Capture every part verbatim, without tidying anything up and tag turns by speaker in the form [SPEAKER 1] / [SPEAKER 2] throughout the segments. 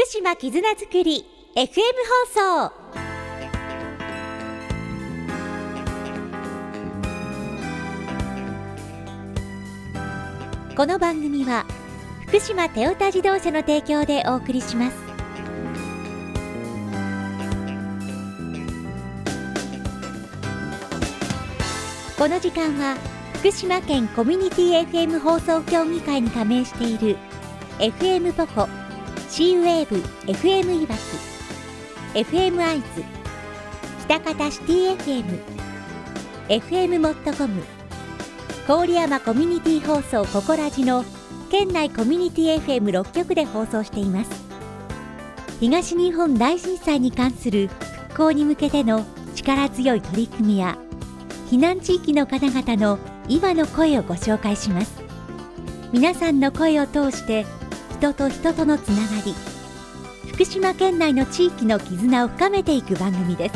[SPEAKER 1] 島絆づくり エフエム 放送。この番組は福島テオタ自動車の提供でお送りします。この時間は福島県コミュニティ エフエム 放送協議会に加盟している エフエム ポコ、シーウェーブ エフエム いわき、エフエム 会津、北方シティ エフエム、エフエム モットコム、郡山コミュニティ放送ココラジの県内コミュニティ エフエムろっ 局で放送しています。東日本大震災に関する復興に向けての力強い取り組みや避難地域の方々の今の声をご紹介します。皆さんの声を通して人と人とのつながり、福島県内の地域の絆を深めていく番組です。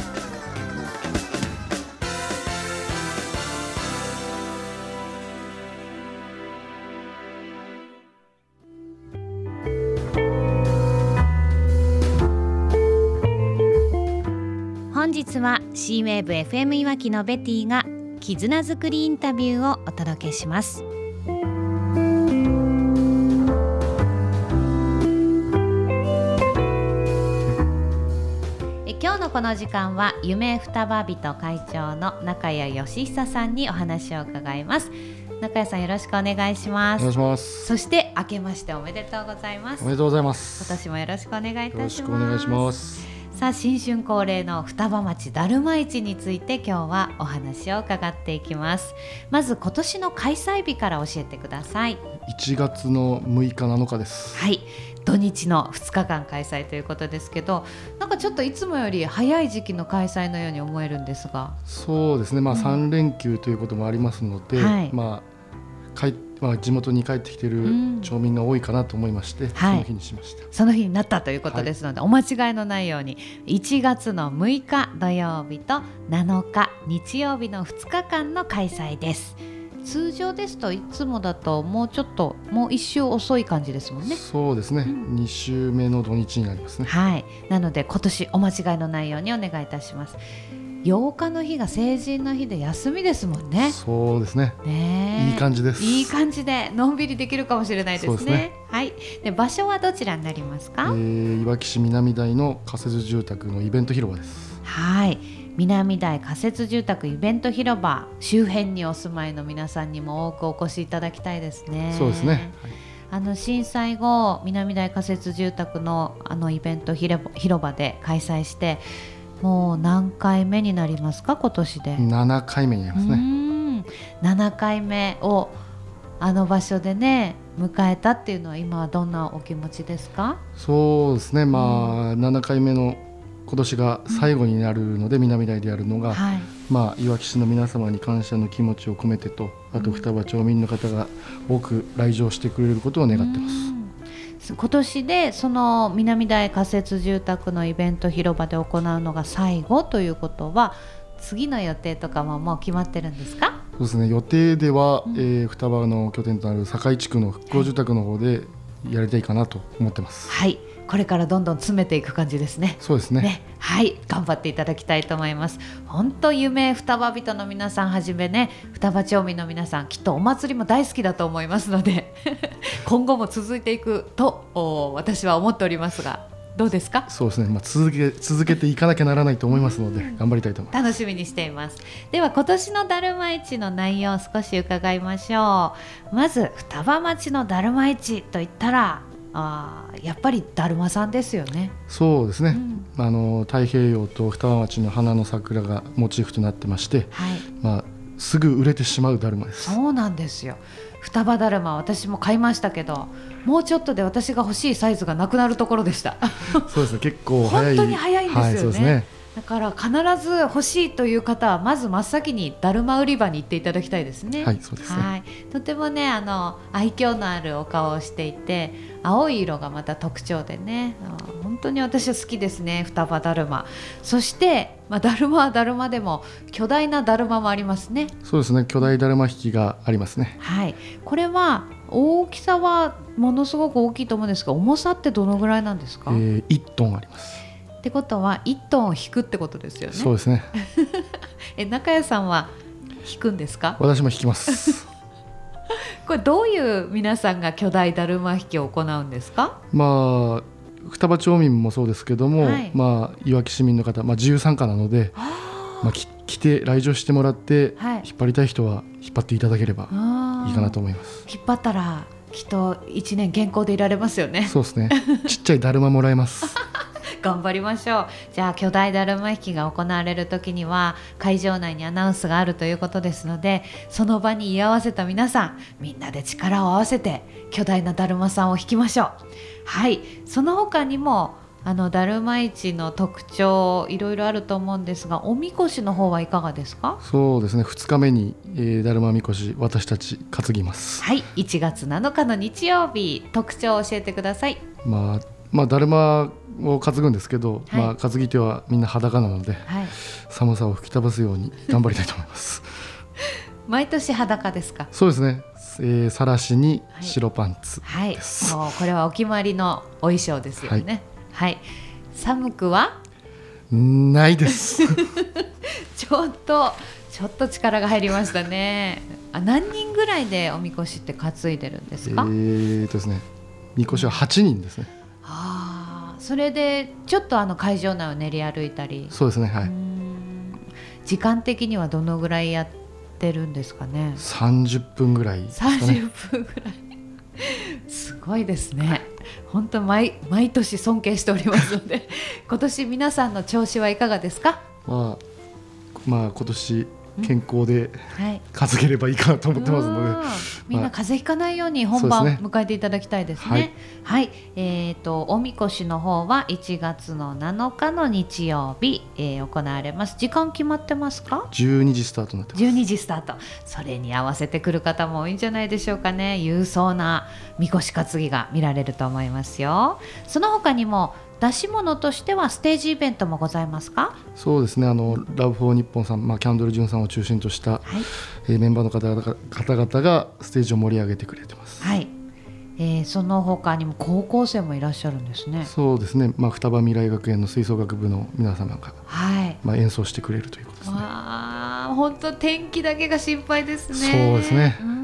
[SPEAKER 1] 本日は シーウェーブ エフエム いわきのベティが絆づくりインタビューをお届けします。え今日のこの時間は夢双葉人会長の中谷義久さんにお話を伺います。中谷さん、よろしくお願いします。
[SPEAKER 2] お願いします。
[SPEAKER 1] そして明けましておめでとうございます。
[SPEAKER 2] おめでとうございます。
[SPEAKER 1] 今年もよろしくお願いいたします。
[SPEAKER 2] よろしくお願いします。
[SPEAKER 1] さあ、新春恒例の双葉町だるま市について今日はお話を伺っていきます。まず今年の開催日から教えてください。
[SPEAKER 2] いちがつのむいかなのかです。
[SPEAKER 1] はい、土日のふつかかん開催ということですけど、なんかちょっといつもより早い時期の開催のように思えるんですが。
[SPEAKER 2] そうですね、まあ、さんれんきゅうということもありますので、うんはいまあ帰まあ、地元に帰ってきている町民が多いかなと思いまして、うん、その日にしました、
[SPEAKER 1] はい、その日になったということですので、はい、お間違いのないようにいちがつのむいか土曜日となのか日曜日のふつかかんの開催です。通常ですといつもだともうちょっともう一周遅い感じですもんね。
[SPEAKER 2] そうですね、うん、に週目の土日になりますね。
[SPEAKER 1] はい、なので今年お間違いのないようにお願いいたします。ようかの日が成人の日で休みですもんね。
[SPEAKER 2] そうです ね, ねいい感じです。
[SPEAKER 1] いい感じでのんびりできるかもしれないです ね,
[SPEAKER 2] そうですね、
[SPEAKER 1] はい、で場所はどちらになりますか？
[SPEAKER 2] えー、いわき市南台の仮設住宅のイベント広場です。
[SPEAKER 1] はい、南台仮設住宅イベント広場周辺にお住まいの皆さんにも多くお越しいただきたいですね。
[SPEAKER 2] そうですね、はい、
[SPEAKER 1] あの震災後南台仮設住宅 の, あのイベント広場で開催してもう何回目になりますか？今年で
[SPEAKER 2] ななかいめになりますね。うー
[SPEAKER 1] んななかいめをあの場所でね迎えたっていうのは今はどんなお気持ちですか？
[SPEAKER 2] そうですね、まあ、うん、ななかいめの今年が最後になるので、うん、南台でやるのが、はいまあ、いわき市の皆様に感謝の気持ちを込めてと、あと双葉町民の方が多く来場してくれることを願ってます。
[SPEAKER 1] うん、今年でその南台仮設住宅のイベント広場で行うのが最後ということは、次の予定とかももう決まってるんですか？
[SPEAKER 2] そうですね、予定では、うんえー、双葉の拠点となる堺地区の復興住宅の方でやりたいかなと思ってます。
[SPEAKER 1] はい、これからどんどん詰めていく感じですね。
[SPEAKER 2] そうです ね, ね
[SPEAKER 1] はい、頑張っていただきたいと思います。本当夢双葉人の皆さんはじめね、双葉町民の皆さんきっとお祭りも大好きだと思いますので今後も続いていくと私は思っておりますが、どうですか？
[SPEAKER 2] そうですね、まあ、続け、続けていかなきゃならないと思いますので頑張りたいと思います。
[SPEAKER 1] 楽しみにしています。では今年のだるま市の内容を少し伺いましょう。まず双葉町のだるま市といったらあやっぱりだるまさんですよね。
[SPEAKER 2] そうですね、うん、あの太平洋と双葉町の花の桜がモチーフとなってまして、はいまあ、すぐ売れてしまうだるまです。
[SPEAKER 1] そうなんですよ。双葉だるま私も買いましたけど、もうちょっとで私が欲しいサイズがなくなるところでした
[SPEAKER 2] そうですね、結構早い、
[SPEAKER 1] 本当に早いんですよね、はい、そうですね。だから必ず欲しいという方はまず真っ先にだるま売り場に行っていただきたいですね。
[SPEAKER 2] はい、そうですね。はい、
[SPEAKER 1] とてもね、あの愛嬌のあるお顔をしていて、青い色がまた特徴でね、本当に私は好きですね、双葉だるま。そして、まあ、だるまはだるまでも巨大なだるまもありますね。
[SPEAKER 2] そうですね、巨大だるま引きがありますね。
[SPEAKER 1] はい、これは
[SPEAKER 3] 大きさはものすごく大きいと思うんですが、重さってどのぐらいなんですか？
[SPEAKER 2] えー、いちトンあります。
[SPEAKER 3] ってことはいちトンを引くってことですよね。
[SPEAKER 2] そうですね
[SPEAKER 3] え、中谷さんは引くんですか？
[SPEAKER 2] 私も引きます
[SPEAKER 3] これどういう皆さんが巨大だるま引きを行うんですか？
[SPEAKER 2] まあ双葉町民もそうですけども、
[SPEAKER 3] はい、
[SPEAKER 2] まあ、いわき市民の方、まあ、自由参加なので、まあ、き来て来場してもらって、はい、引っ張りたい人は引っ張っていただければいいかなと思います。
[SPEAKER 3] 引っ張ったらきっといちねん健康でいられますよね。
[SPEAKER 2] そうですねちっちゃいだるまもらえます
[SPEAKER 3] 頑張りましょう。じゃあ巨大だるま引きが行われる時には会場内にアナウンスがあるということですので、その場に居合わせた皆さん、みんなで力を合わせて巨大なだるまさんを引きましょう。はい、その他にもあのだるま市の特徴いろいろあると思うんですが、おみこしの方はいかがですか？
[SPEAKER 2] そうですね、ふつかめに、えー、だるまみこし私たち担ぎます。
[SPEAKER 3] はい、いちがつなのかの日曜日、特徴を教えてください。
[SPEAKER 2] まあまあ、だるまを担ぐんですけど、はい、まあ、担ぎ手はみんな裸なので、はい、寒さを吹き飛ばすように頑張りたいと思います
[SPEAKER 3] 毎年裸ですか？
[SPEAKER 2] そうですね、えー、さらしに白パンツです、
[SPEAKER 3] はいはい、もうこれはお決まりのお衣装ですよね。はい、はい、寒くは
[SPEAKER 2] ないです
[SPEAKER 3] ちょっとちょっと力が入りましたね。あ、何人ぐらいでおみこしって担いでるんですか？
[SPEAKER 2] えーとですね、みこしははちにんですね。
[SPEAKER 3] あ、それでちょっとあの会場内を練り歩いたり。
[SPEAKER 2] そうですね、はい。
[SPEAKER 3] 時間的にはどのぐらいやってるんですかね？
[SPEAKER 2] さんじゅっぷんぐらいですかね。
[SPEAKER 3] さんじゅっぷんぐらいすごいですね。本当 毎, 毎年尊敬しておりますので今年皆さんの調子はいかがですか？
[SPEAKER 2] まあ、まあ今年健康で担げればいいかなと思ってますので、はい、
[SPEAKER 3] みんな風邪ひかないように本番迎えていただきたいですね。はい、はい、えーと、おみこしの方はいちがつのなのかの日曜日、えー、行われます。時間決まってますか？
[SPEAKER 2] じゅうにじスタートになってます。
[SPEAKER 3] じゅうにじスタート。それに合わせてくる方も多いんじゃないでしょうかね。勇壮なみこし担ぎが見られると思いますよ。その他にも出し物としてはステージイベントもございますか？
[SPEAKER 2] そうですね、あのラブフォー日本さん、まあ、キャンドルジュンさんを中心とした、はい、えー、メンバーの方々が、方々がステージを盛り上げてくれてます。
[SPEAKER 3] はい、えー、その他にも高校生もいらっしゃるんですね。
[SPEAKER 2] そうですね、まあ、双葉未来学園の吹奏楽部の皆様が、はい、まあ、演奏してくれるということですね。
[SPEAKER 3] わー、本当天気だけが心配ですね。
[SPEAKER 2] そうですね。
[SPEAKER 3] うん、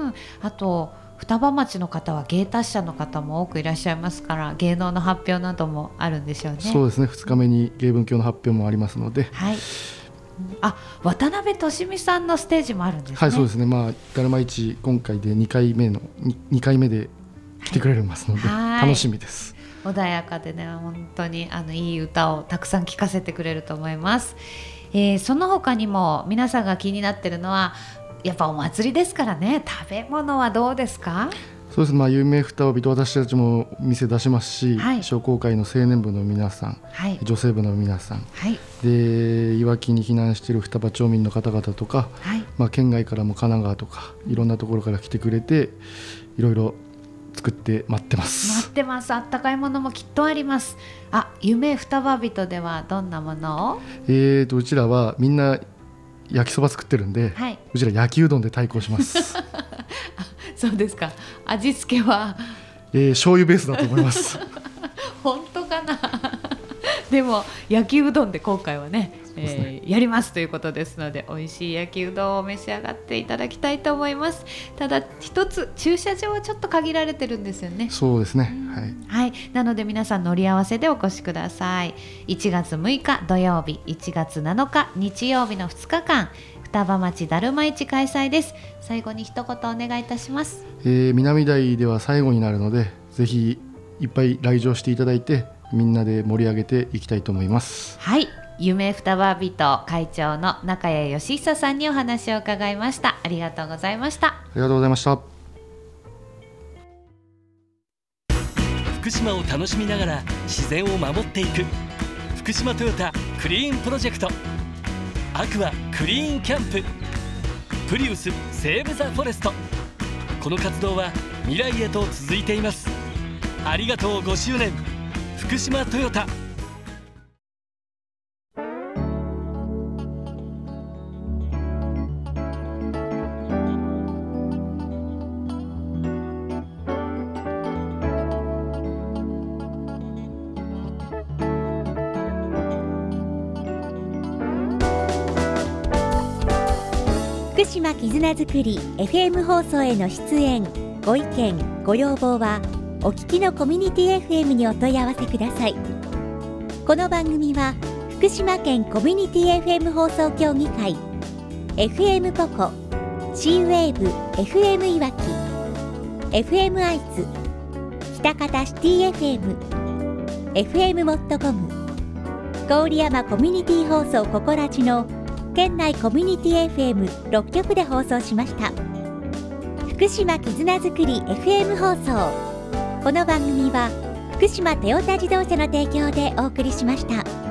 [SPEAKER 3] あと双葉町の方は芸達者の方も多くいらっしゃいますから、芸能の発表などもあるんでしょうね。
[SPEAKER 2] そうですね、ふつかめに芸文教の発表もありますので、
[SPEAKER 3] はい、あ、渡辺俊美さんのステージもあるんですね。
[SPEAKER 2] はい、そうですね、まあ、だるま市今回でにかいめの 2, 2回目で来てくれますので、はい、楽しみです。
[SPEAKER 3] 穏やかでね、本当にあのいい歌をたくさん聴かせてくれると思います。えー、その他にも皆さんが気になっているのはやっぱお祭りですからね。食べ物はどうですか？
[SPEAKER 2] そうですね、まあ、有名双葉人、私たちも店出しますし、はい、商工会の青年部の皆さん、はい、女性部の皆さん、はい、でいわきに避難している双葉町民の方々とか、はい、まあ、県外からも神奈川とかいろんなところから来てくれていろいろ作って待ってます。
[SPEAKER 3] 待ってます。あったかいものもきっとあります。あ、夢双葉人ではどんなものを？
[SPEAKER 2] えーとうちらはみんな焼きそば作ってるんで、はい、うちら焼きうどんで対抗します
[SPEAKER 3] そうですか。味付けは、
[SPEAKER 2] えー、醤油ベースだと思います
[SPEAKER 3] 本当かなでも焼きうどんで今回はね、えー、やりますということですので、美味しい焼きうどんを召し上がっていただきたいと思います。ただ一つ駐車場はちょっと限られてるんですよね。
[SPEAKER 2] そうですね、はい、
[SPEAKER 3] はい、なので皆さん乗り合わせでお越しください。いちがつむいか土曜日、いちがつなのか日曜日のふつかかん、双葉町だるま市開催です。最後に一言お願いいたします。
[SPEAKER 2] えー、南台では最後になるので、ぜひいっぱい来場していただいてみんなで盛り上げていきたいと思います。
[SPEAKER 3] はい、夢双葉人会長の中谷義久さんにお話を伺いました。ありがとうございました。あ
[SPEAKER 2] りがとうございました。
[SPEAKER 4] 福島を楽しみながら自然を守っていく福島トヨタクリーンプロジェクト、アクアクリーンキャンプ、プリウスセーブ・ザ・フォレスト。この活動は未来へと続いています。ありがとうごしゅうねん福島トヨタ。
[SPEAKER 1] 福島絆づくり エフエム 放送への出演ご意見ご要望はお聞きのコミュニティ エフエム にお問い合わせください。この番組は福島県コミュニティ エフエム 放送協議会 エフエム ポコ シーウェーブ エフエム いわき エフエム アイズ喜多方シティ エフエム エフエム モットコム郡山コミュニティ放送ココラジの県内コミュニティ エフエムろっ 局で放送しました。福島絆づくり エフエム 放送、この番組は福島トヨタ自動車の提供でお送りしました。